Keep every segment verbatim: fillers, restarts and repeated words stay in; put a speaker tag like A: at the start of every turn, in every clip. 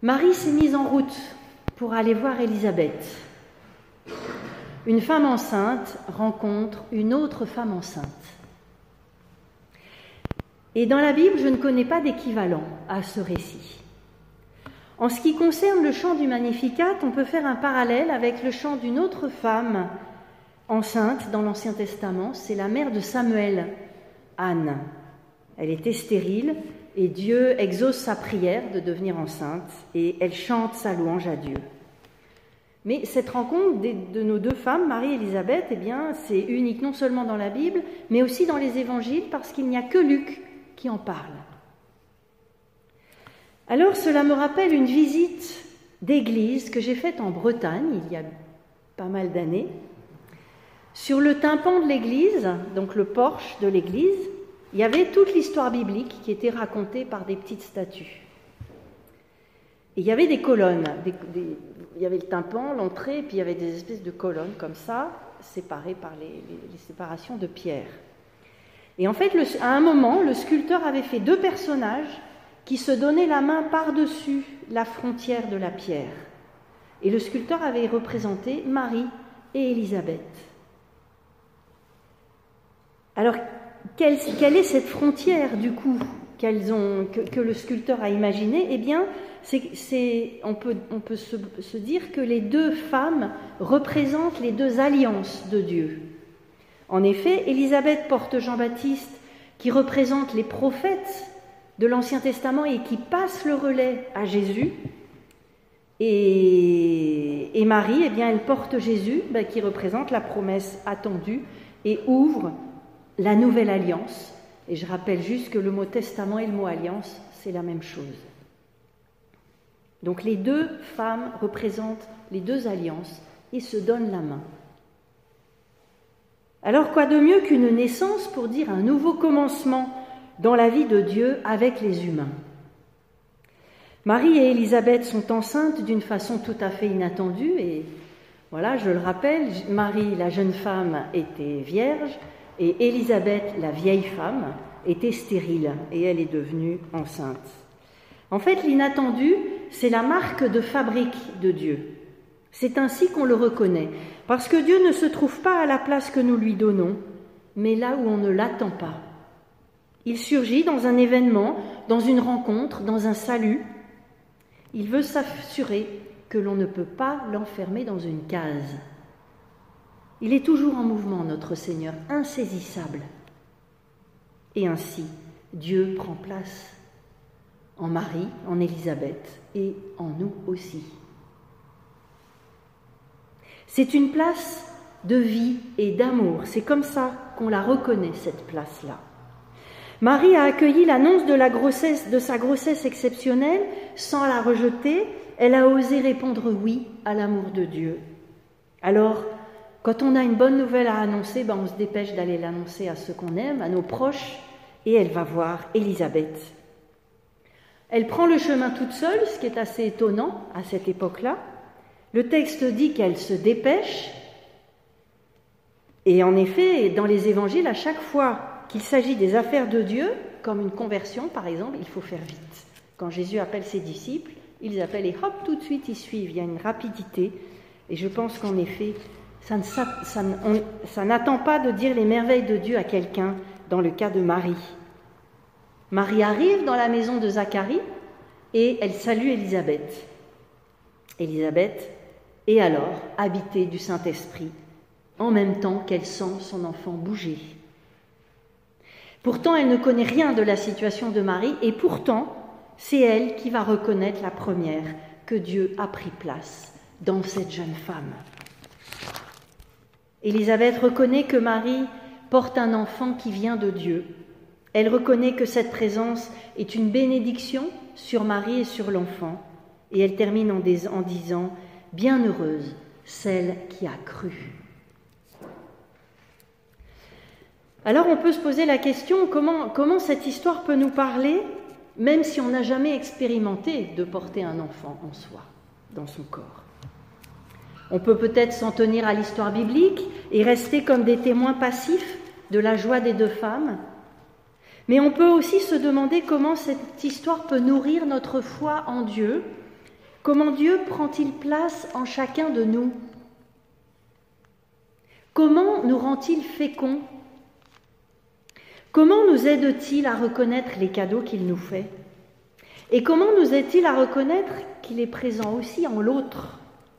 A: Marie s'est mise en route pour aller voir Élisabeth. Une femme enceinte rencontre une autre femme enceinte. Et dans la Bible, je ne connais pas d'équivalent à ce récit. En ce qui concerne le chant du Magnificat, on peut faire un parallèle avec le chant d'une autre femme enceinte dans l'Ancien Testament. C'est la mère de Samuel, Anne. Elle était stérile et Dieu exauce sa prière de devenir enceinte et elle chante sa louange à Dieu. Mais cette rencontre de nos deux femmes, Marie et Élisabeth, eh bien, c'est unique non seulement dans la Bible, mais aussi dans les évangiles, parce qu'il n'y a que Luc qui en parle. Alors, cela me rappelle une visite d'église que j'ai faite en Bretagne, il y a pas mal d'années. Sur le tympan de l'église, donc le porche de l'église, il y avait toute l'histoire biblique qui était racontée par des petites statues. Et il y avait des colonnes, des, des, il y avait le tympan, l'entrée, et puis il y avait des espèces de colonnes comme ça, séparées par les, les, les séparations de pierre. Et en fait, le, à un moment, le sculpteur avait fait deux personnages qui se donnaient la main par-dessus la frontière de la pierre. Et le sculpteur avait représenté Marie et Élisabeth. Alors, quelle, quelle est cette frontière, du coup, qu'elles ont, que, que le sculpteur a imaginée ? Eh bien, c'est, c'est, on peut, on peut se, se dire que les deux femmes représentent les deux alliances de Dieu. En effet, Élisabeth porte Jean-Baptiste, qui représente les prophètes de l'Ancien Testament et qui passe le relais à Jésus. Et, et Marie, eh bien, elle porte Jésus, ben, qui représente la promesse attendue et ouvre la nouvelle alliance. Et je rappelle juste que le mot testament et le mot alliance, c'est la même chose. Donc les deux femmes représentent les deux alliances et se donnent la main. Alors quoi de mieux qu'une naissance pour dire un nouveau commencement dans la vie de Dieu avec les humains ? Marie et Élisabeth sont enceintes d'une façon tout à fait inattendue et voilà, je le rappelle, Marie, la jeune femme, était vierge et Élisabeth, la vieille femme, était stérile et elle est devenue enceinte. En fait, l'inattendu, c'est la marque de fabrique de Dieu. C'est ainsi qu'on le reconnaît, parce que Dieu ne se trouve pas à la place que nous lui donnons, mais là où on ne l'attend pas. Il surgit dans un événement, dans une rencontre, dans un salut. Il veut s'assurer que l'on ne peut pas l'enfermer dans une case. Il est toujours en mouvement, notre Seigneur, insaisissable. Et ainsi, Dieu prend place en Marie, en Élisabeth et en nous aussi. C'est une place de vie et d'amour. C'est comme ça qu'on la reconnaît, cette place-là. Marie a accueilli l'annonce de la grossesse, de sa grossesse exceptionnelle sans la rejeter. Elle a osé répondre oui à l'amour de Dieu. Alors, quand on a une bonne nouvelle à annoncer, ben on se dépêche d'aller l'annoncer à ceux qu'on aime, à nos proches, et elle va voir Élisabeth. Elle prend le chemin toute seule, ce qui est assez étonnant à cette époque-là. Le texte dit qu'elle se dépêche, et en effet, dans les évangiles, à chaque fois qu'il s'agit des affaires de Dieu, comme une conversion par exemple, il faut faire vite. Quand Jésus appelle ses disciples, ils appellent et hop, tout de suite ils suivent, il y a une rapidité, et je pense qu'en effet, ça, ne, ça, ça, on, ça n'attend pas de dire les merveilles de Dieu à quelqu'un dans le cas de Marie. Marie arrive dans la maison de Zacharie et elle salue Élisabeth. Élisabeth est alors habitée du Saint-Esprit, en même temps qu'elle sent son enfant bouger. Pourtant, elle ne connaît rien de la situation de Marie et pourtant, c'est elle qui va reconnaître la première que Dieu a pris place dans cette jeune femme. Élisabeth reconnaît que Marie porte un enfant qui vient de Dieu. Elle reconnaît que cette présence est une bénédiction sur Marie et sur l'enfant. Et elle termine en, dis- en disant « Bienheureuse, celle qui a cru ». Alors on peut se poser la question, comment, comment cette histoire peut nous parler, même si on n'a jamais expérimenté de porter un enfant en soi, dans son corps. On peut peut-être s'en tenir à l'histoire biblique et rester comme des témoins passifs de la joie des deux femmes, mais on peut aussi se demander comment cette histoire peut nourrir notre foi en Dieu Comment Dieu prend-il place en chacun de nous? Comment nous rend-il féconds? Comment nous aide-t-il à reconnaître les cadeaux qu'il nous fait? Et comment nous aide-t-il à reconnaître qu'il est présent aussi en l'autre?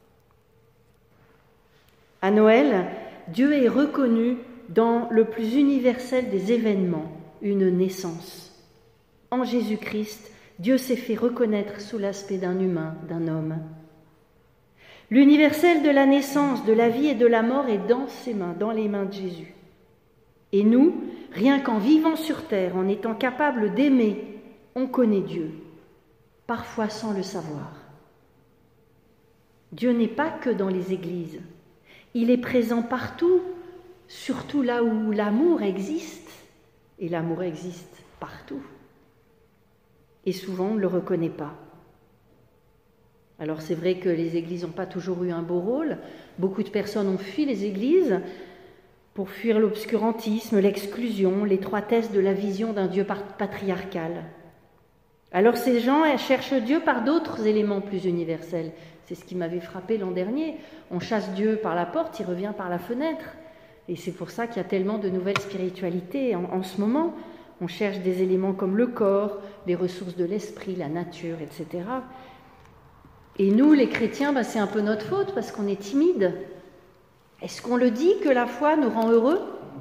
A: À Noël, Dieu est reconnu dans le plus universel des événements, une naissance. En Jésus-Christ, Dieu s'est fait reconnaître sous l'aspect d'un humain, d'un homme. L'universel de la naissance, de la vie et de la mort est dans ses mains, dans les mains de Jésus. Et nous, rien qu'en vivant sur terre, en étant capables d'aimer, on connaît Dieu, parfois sans le savoir. Dieu n'est pas que dans les églises, il est présent partout, surtout là où l'amour existe, et l'amour existe partout. Et souvent, on ne le reconnaît pas. Alors c'est vrai que les églises n'ont pas toujours eu un beau rôle. Beaucoup de personnes ont fui les églises pour fuir l'obscurantisme, l'exclusion, l'étroitesse de la vision d'un Dieu patriarcal. Alors ces gens cherchent Dieu par d'autres éléments plus universels. C'est ce qui m'avait frappé l'an dernier. On chasse Dieu par la porte, il revient par la fenêtre. Et c'est pour ça qu'il y a tellement de nouvelles spiritualités en, en ce moment. On cherche des éléments comme le corps, les ressources de l'esprit, la nature, et cetera. Et nous, les chrétiens, ben, c'est un peu notre faute parce qu'on est timide. Est-ce qu'on le dit que la foi nous rend heureux?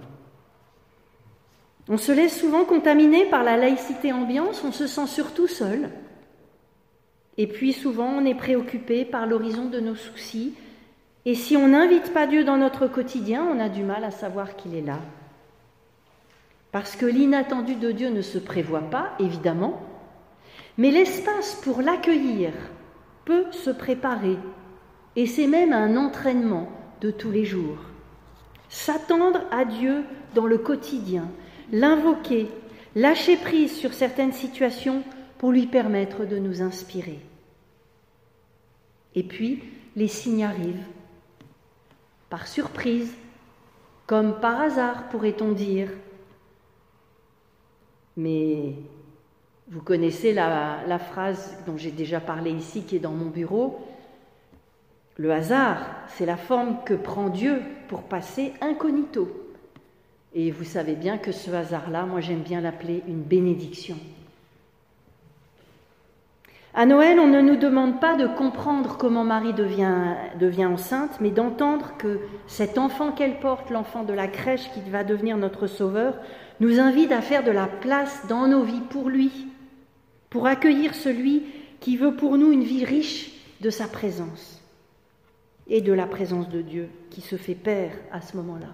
A: On se laisse souvent contaminer par la laïcité ambiance, on se sent surtout seul. Et puis souvent, on est préoccupé par l'horizon de nos soucis. Et si on n'invite pas Dieu dans notre quotidien, on a du mal à savoir qu'il est là. Parce que l'inattendu de Dieu ne se prévoit pas, évidemment, mais l'espace pour l'accueillir peut se préparer. Et c'est même un entraînement de tous les jours. S'attendre à Dieu dans le quotidien, l'invoquer, lâcher prise sur certaines situations pour lui permettre de nous inspirer. Et puis, les signes arrivent, par surprise, comme par hasard, pourrait-on dire. Mais vous connaissez la, la phrase dont j'ai déjà parlé ici, qui est dans mon bureau. Le hasard, c'est la forme que prend Dieu pour passer incognito. Et vous savez bien que ce hasard-là, moi j'aime bien l'appeler une bénédiction. À Noël, on ne nous demande pas de comprendre comment Marie devient, devient enceinte, mais d'entendre que cet enfant qu'elle porte, l'enfant de la crèche qui va devenir notre sauveur, nous invite à faire de la place dans nos vies pour lui, pour accueillir celui qui veut pour nous une vie riche de sa présence et de la présence de Dieu qui se fait Père à ce moment-là.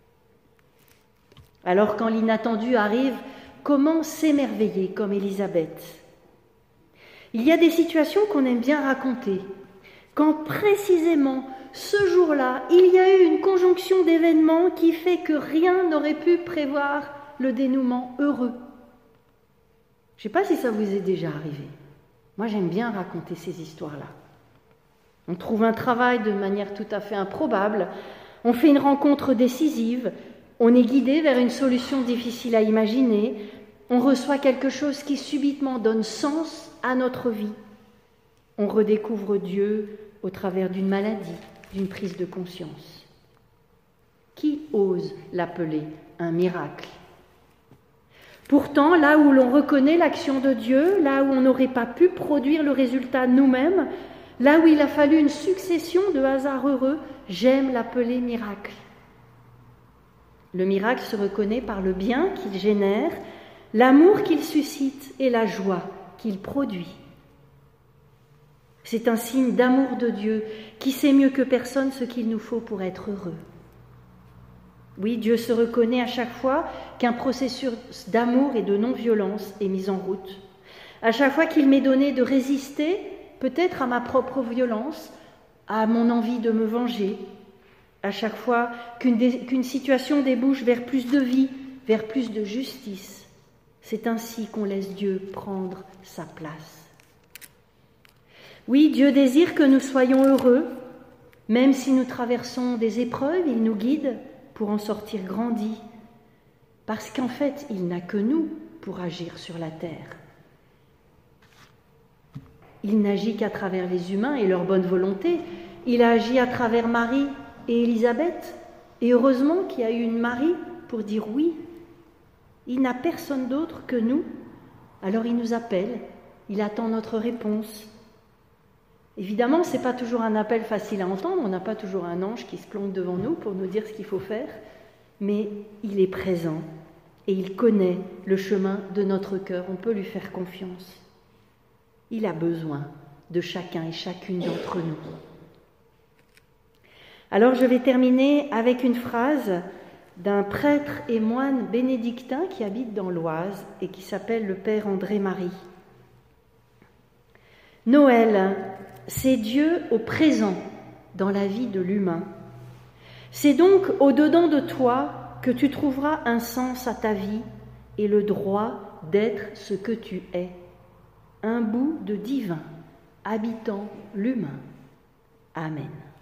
A: Alors quand l'inattendu arrive, comment s'émerveiller comme Élisabeth ? Il y a des situations qu'on aime bien raconter, quand précisément ce jour-là, il y a eu une conjonction d'événements qui fait que rien n'aurait pu prévoir le dénouement heureux. Je ne sais pas si ça vous est déjà arrivé. Moi, j'aime bien raconter ces histoires-là. On trouve un travail de manière tout à fait improbable, on fait une rencontre décisive, on est guidé vers une solution difficile à imaginer, on reçoit quelque chose qui subitement donne sens à notre vie. On redécouvre Dieu au travers d'une maladie, d'une prise de conscience. Qui ose l'appeler un miracle ? Pourtant, là où l'on reconnaît l'action de Dieu, là où on n'aurait pas pu produire le résultat nous-mêmes, là où il a fallu une succession de hasards heureux, j'aime l'appeler miracle. Le miracle se reconnaît par le bien qu'il génère, l'amour qu'il suscite et la joie qu'il produit. C'est un signe d'amour de Dieu qui sait mieux que personne ce qu'il nous faut pour être heureux. Oui, Dieu se reconnaît à chaque fois qu'un processus d'amour et de non-violence est mis en route. À chaque fois qu'il m'est donné de résister, peut-être à ma propre violence, à mon envie de me venger. À chaque fois qu'une, dé- qu'une situation débouche vers plus de vie, vers plus de justice. C'est ainsi qu'on laisse Dieu prendre sa place. Oui, Dieu désire que nous soyons heureux, même si nous traversons des épreuves, il nous guide pour en sortir grandis, parce qu'en fait, il n'a que nous pour agir sur la terre. Il n'agit qu'à travers les humains et leur bonne volonté. Il a agi à travers Marie et Élisabeth. Et heureusement qu'il y a eu une Marie pour dire oui. Il n'a personne d'autre que nous. Alors il nous appelle, il attend notre réponse. Évidemment, ce n'est pas toujours un appel facile à entendre, on n'a pas toujours un ange qui se plonge devant nous pour nous dire ce qu'il faut faire, mais il est présent et il connaît le chemin de notre cœur, on peut lui faire confiance. Il a besoin de chacun et chacune d'entre nous. Alors je vais terminer avec une phrase d'un prêtre et moine bénédictin qui habite dans l'Oise et qui s'appelle le Père André-Marie. Noël, c'est Dieu au présent dans la vie de l'humain. C'est donc au-dedans de toi que tu trouveras un sens à ta vie et le droit d'être ce que tu es, un bout de divin habitant l'humain. Amen.